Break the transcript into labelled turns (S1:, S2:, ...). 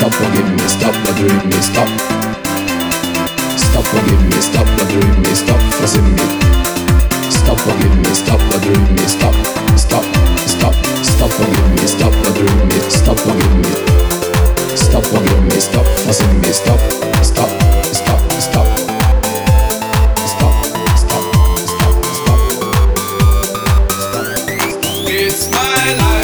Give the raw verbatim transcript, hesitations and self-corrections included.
S1: stop forgive me, stop bothering me, stop. Stop forgive me, stop bothering me, stop fussing me. Stop forgive me, stop bothering me, stop, stop, stop, stop forgive me, stop bothering me, stop forgive me. Stop forgive me, stop fussing me, stop, stop, stop, stop. Stop, stop, stop, stop. Stop.
S2: It's my life.